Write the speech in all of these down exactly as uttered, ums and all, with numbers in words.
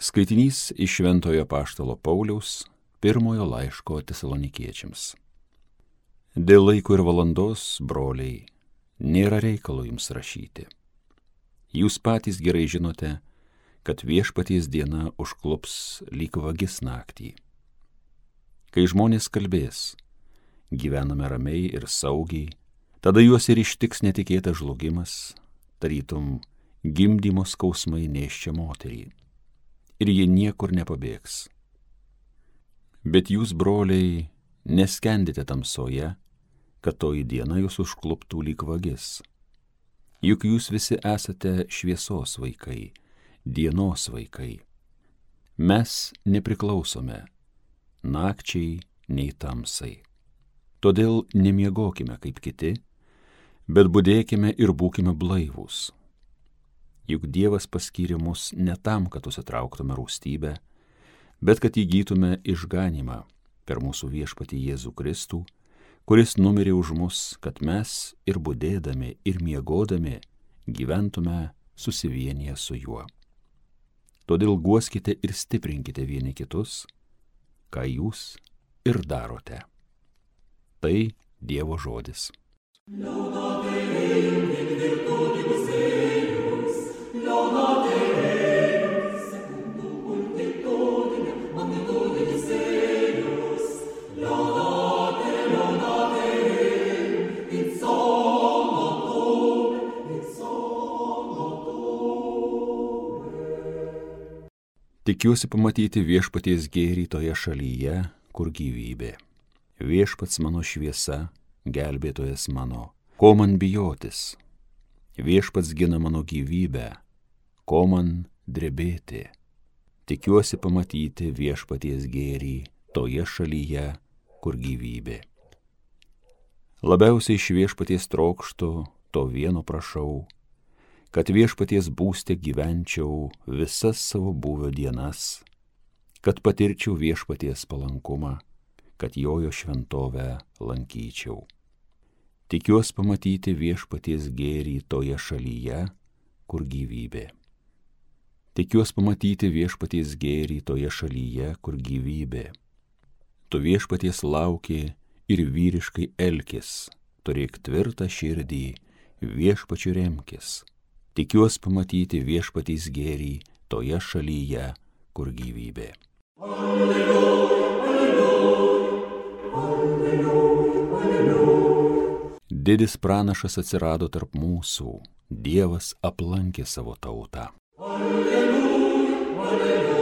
Skaitinys iš Šventojo Apaštalo Pauliaus pirmojo laiško Tesalonikiečiams. Dėl laiko ir valandos, broliai, nėra reikalo jums rašyti. Jūs patys gerai žinote, kad viešpaties diena užklups lyg vagis naktį. Kai žmonės kalbės, gyvename ramiai ir saugiai, tada juos ir ištiks netikėtas žlugimas, tarytum gimdymo skausmai nėščią moterį. Ir jie niekur nepabėgs. Bet jūs, broliai, neskendite tamsoje, kad toji diena jūs užkluptų lyg vagis. Juk jūs visi esate šviesos vaikai, dienos vaikai. Mes nepriklausome nakčiai nei tamsai. Todėl nemiegokime kaip kiti, bet budėkime ir būkime blaivūs. Juk Dievas paskyrė mus ne tam, kad užsitrauktume rūstybę, bet kad įgytume išganymą per mūsų viešpatį Jėzų Kristų, kuris numirė už mus, kad mes ir budėdami, ir miegodami gyventume susivienyje su juo. Todėl guoskite ir stiprinkite vieni kitus, ką jūs ir darote. Tai Dievo žodis. Tikiuosi pamatyti viešpaties gėrį toje šalyje, kur gyvybė. Viešpats mano šviesa, gelbėtojas mano, ko man bijotis? Viešpats gina mano gyvybę, ko man drebėti? Tikiuosi pamatyti viešpaties gėrį toje šalyje, kur gyvybė. Labiausiai iš viešpaties trokštu, to vieno prašau, kad viešpaties būste gyvenčiau visas savo būvio dienas, kad patirčiau viešpaties palankumą, kad jojo šventovę lankyčiau. Tikiuosi pamatyti viešpaties gėrį toje šalyje, kur gyvybė. Tikiuosi pamatyti viešpaties gėrį toje šalyje, kur gyvybė. Tu viešpaties lauki ir vyriškai elkis, turėk tvirtą širdį, viešpačiu remkis. Tikiuosi pamatyti viešpaties gėrį toje šalyje, kur gyvybė. Alleluja, alleluja, alleluja, alleluja. Didis pranašas atsirado tarp mūsų, Dievas aplankė savo tautą. Alleluja, alleluja.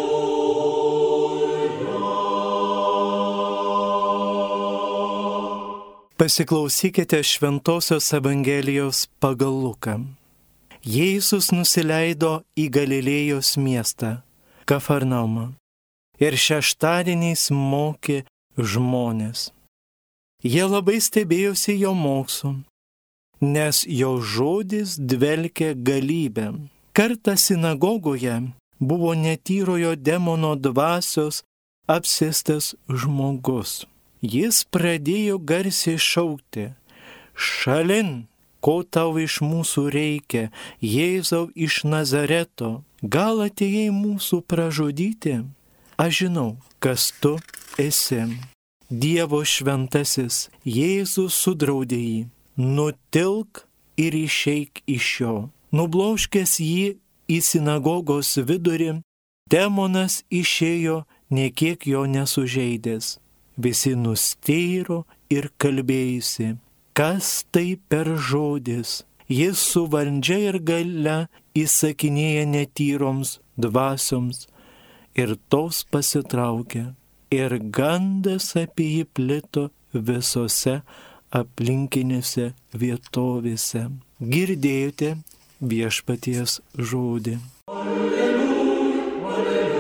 Pasiklausykite Šventosios Evangelijos pagal Luką. Jėzus nusileido į Galilėjos miestą, Kafarnaumą, ir šeštadieniais mokė žmonės. Jie labai stebėjosi jo mokslu, nes jo žodis dvelkė galybę. Kartą sinagogoje buvo netyrojo demono dvasios apsėstas žmogus. Jis pradėjo garsiai šaukti: šalin! Ko tau iš mūsų reikia, Jėzau iš Nazareto? Gal atėjai mūsų pražudyti? Aš žinau, kas tu esi. Dievo šventasis, Jėzus sudraudė jį. Nutilk ir išeik iš jo. Nublauškęs jį į sinagogos vidurį, demonas išėjo, nė kiek jo nesužeidęs. Visi nustėro ir kalbėjusi: kas tai per žodis? Jis su valdžia ir galia įsakinėja netyroms dvasioms, ir tos pasitraukė, ir gandas apie jį plito visose aplinkinėse vietovėse. Girdėjote viešpaties žodį. Alleluja, alleluja.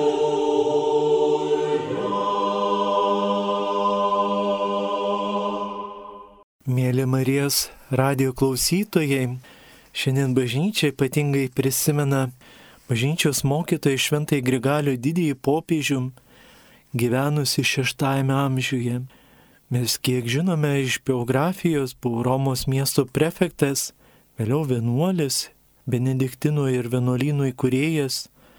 Mėly Marijos radijo klausytojai, šiandien bažnyčia ypatingai prisimena bažnyčios mokytoją Šventąjį Grigalių didįjį popiežių, gyvenusi šeštajame amžiuje. Mes kiek žinome iš biografijos, buvo Romos miesto prefektas, vėliau vienuolis, benediktinų ir vienuolynų įkūrėjas,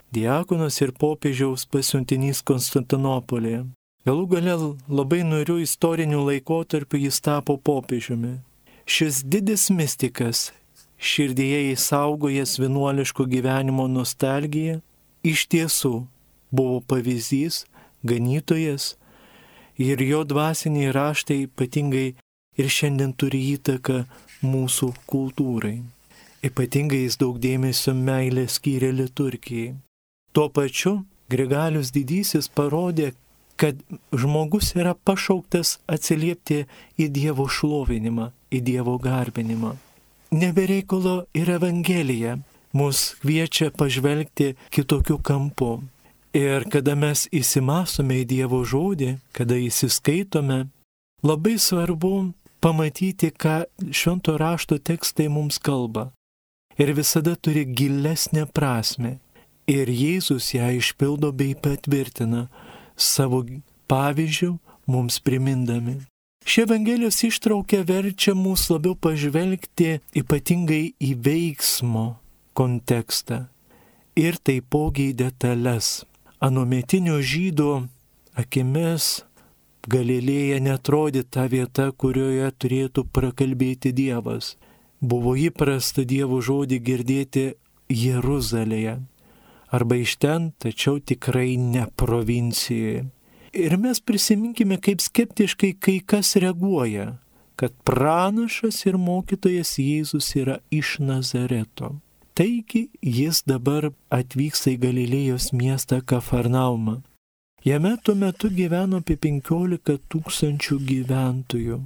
diakonas ir popiežiaus pasiuntinys Konstantinopolėje. Galų gale labai niūriu istoriniu laikotarpiu jis tapo popiežiumi. Šis didis mistikas, širdyje įsaugojęs vienuoliško gyvenimo nostalgiją, iš tiesų buvo pavyzdys, ganytojas, ir jo dvasiniai raštai ypatingai ir šiandien turi įtaką mūsų kultūrai. Ypatingai jis daug dėmesio meilės skyrė liturgijai. Tuo pačiu Grigalius Didysis parodė, kad žmogus yra pašauktas atsiliepti į Dievo šlovinimą, į Dievo garbinimą. Nebereikalo ir Evangelija mus kviečia pažvelgti kitokiu kampu. Ir kada mes įsimąstome į Dievo žodį, kada įsiskaitome, labai svarbu pamatyti, ką švento rašto tekstai mums kalba. Ir visada turi gilesnę prasme. Ir Jėzus ją išpildo bei patvirtina savo pavyzdžių mums primindami. Ši Evangelijos ištrauka verčia mus labiau pažvelgti ypatingai į veiksmo kontekstą ir taipogi į detalės. Anuometinio žydo akimis Galilėja netrodė ta vieta, kurioje turėtų prakalbėti Dievas. Buvo įprasta Dievo žodį girdėti Jeruzalėje, arba iš ten, tačiau tikrai ne provincijoje. Ir mes prisiminkime, kaip skeptiškai kai kas reaguoja, kad pranašas ir mokytojas Jėzus yra iš Nazareto. Taigi jis dabar atvyksta į Galilėjos miestą Kafarnaumą. Jame tuo metu gyveno apie penkiolika tūkstančių gyventojų.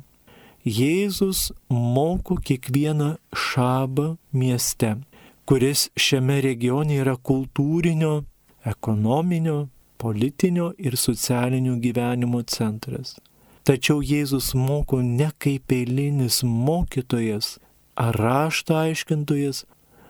Jėzus moko kiekvieną šabą mieste, kuris šiame regione yra kultūrinio, ekonominio, politinio ir socialinio gyvenimo centras. Tačiau Jėzus moko ne kaip eilinis mokytojas ar rašto aiškintojas,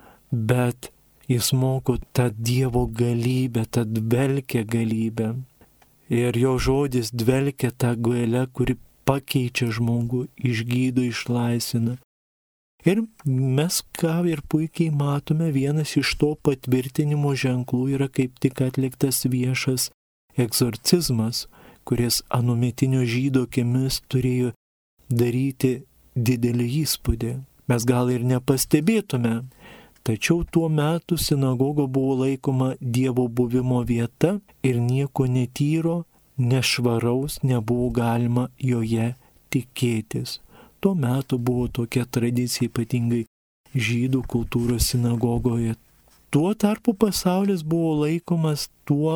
bet jis moko tą Dievo galybę, tą dvelkę galybę. Ir jo žodis dvelkia tą galia, kuri pakeičia žmogų, išgydo, išlaisvina. Ir mes ką ir puikiai matome, vienas iš to patvirtinimo ženklų yra kaip tik atliktas viešas egzorcizmas, kuris anuometinio žydo akimis turėjo daryti didelį įspūdį. Mes gal ir nepastebėtume, tačiau tuo metu sinagoga buvo laikoma Dievo buvimo vieta ir nieko netyro, nešvaraus nebuvo galima joje tikėtis. Tuo metu buvo tokia tradicija ypatingai žydų kultūros sinagogoje. Tuo tarpu pasaulis buvo laikomas tuo,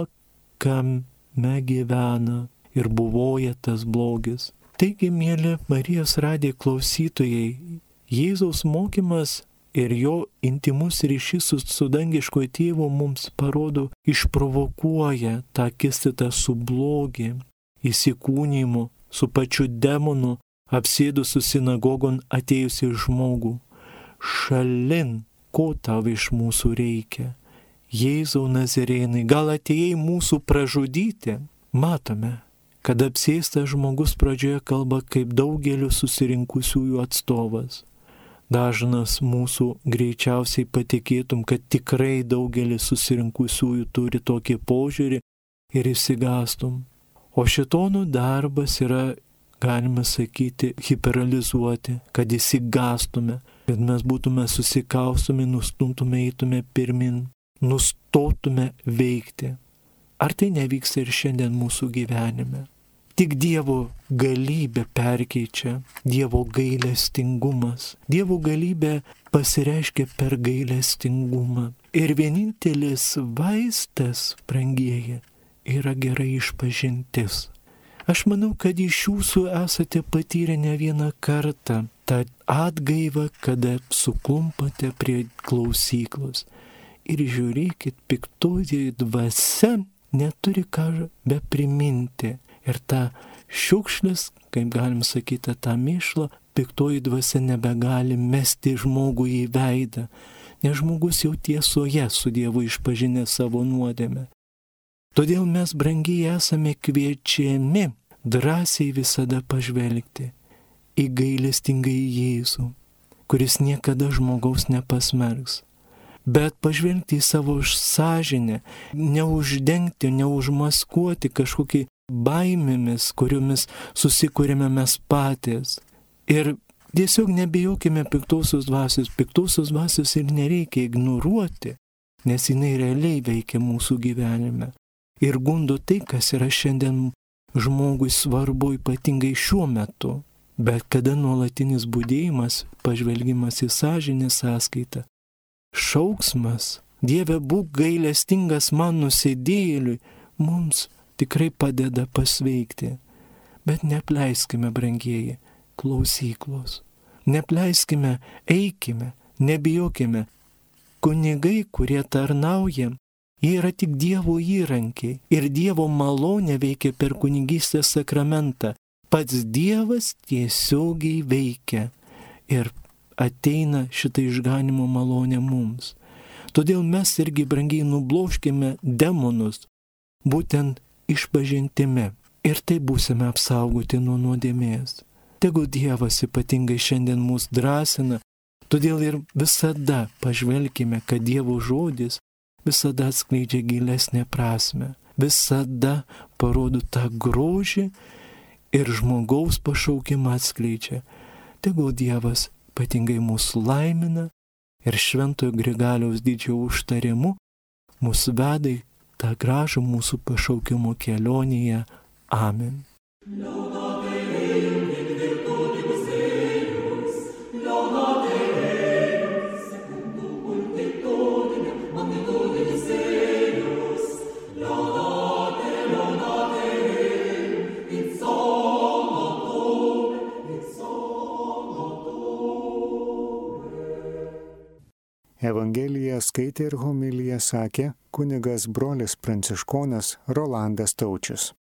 kame gyvena ir buvoja tas blogis. Taigi, mėly Marijos radijo klausytojai, Jėzaus mokymas ir jo intimus ryšys su, su dangiškojo tėvu mums parodo, išprovokuoja tą akistatą su blogį, įsikūnymu, su pačiu demonu, apsėdusiu sinagogon atėjusi žmogų. Šalin, ko tau iš mūsų reikia? Jėzau Nazarėnai, gal atėjai mūsų pražudyti? Matome, kad apsėstas žmogus pradžioje kalba kaip daugelio susirinkusiųjų atstovas. Dažnas mūsų greičiausiai patikėtum, kad tikrai daugelis susirinkusiųjų turi tokį požiūrį ir išsigastum. O šėtono darbas yra, galima sakyti, hiperalizuoti, kad išsigastume, kad mes būtume susikaustume, nustumtume, eitume pirmin, nustotume veikti. Ar tai nevyksta ir šiandien mūsų gyvenime? Tik Dievo galybė perkeičia, Dievo gailestingumas. Dievo galybė pasireiškia per gailestingumą. Ir vienintelis vaistas, brangieji, yra gerai išpažintis. Aš manau, kad iš jūsų esate patyrę ne vieną kartą tą atgaivą, kada suklumpate prie klausyklos. Ir žiūrėkit, piktoji dvasia neturi ką be priminti. Ir ta šiukšlis, kaip galim sakyti, tą mėšlą, piktoji dvasia nebegali mesti žmogų į veidą, nes žmogus jau tiesoje su Dievu išpažinė savo nuodėmę. Todėl mes, brangiai, esame kviečiami drąsiai visada pažvelgti į gailestingąjį Jėzų, kuris niekada žmogaus nepasmerks, bet pažvelgti į savo sąžinę, neuždengti, neužmaskuoti kažkokį baimėmis, kuriomis susikūrėme mes patys. Ir tiesiog nebijokime piktosios dvasios. Piktosios dvasios ir nereikia ignoruoti, nes jinai realiai veikia mūsų gyvenime. Ir gundo tai, kas yra šiandien žmogui svarbu, ypatingai šiuo metu. Bet kada nuolatinis budėjimas, pažvelgimas į sąžinę sąskaitą, šauksmas, Dieve būk gailestingas man nusidėjėliui, mums tikrai padeda pasveikti. Bet neapleiskime, brangieji, klausyklos. Neapleiskime, eikime, nebijokime. Kunigai, kurie tarnauja, jie yra tik Dievo įrankiai ir Dievo malonė veikia per kunigystės sakramentą. Pats Dievas tiesiogiai veikia ir ateina šitą išganimo malonę mums. Todėl mes irgi, brangiai, nubloškime demonus, būtent išpažintimi, ir tai būsime apsaugoti nuo nuodėmės. Tegul Dievas ypatingai šiandien mus drąsina, todėl ir visada pažvelkime, kad Dievo žodis visada atskleidžia gilesnę prasme, visada parodo tą grožį ir žmogaus pašaukimą atskleidžia. Tegul Dievas ypatingai mūsų laimina ir Šventojo Grigaliaus didžiojo užtarimu mūsų veda į tą gražų mūsų pašaukimo kelionėje. Amen. Evangeliją skaitė ir homiliją sakė kunigas brolis pranciškonas Rolandas Taučius.